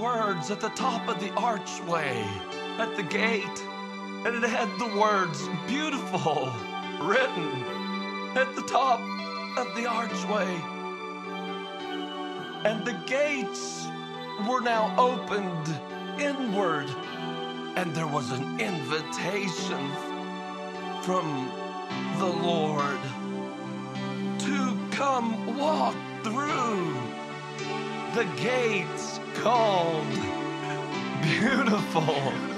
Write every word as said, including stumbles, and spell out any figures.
words at the top of the archway at the gate. And it had the words "beautiful" written at the top of the archway. And the gates were now opened inward. And there was an invitation from the Lord to come walk through the gates called Beautiful.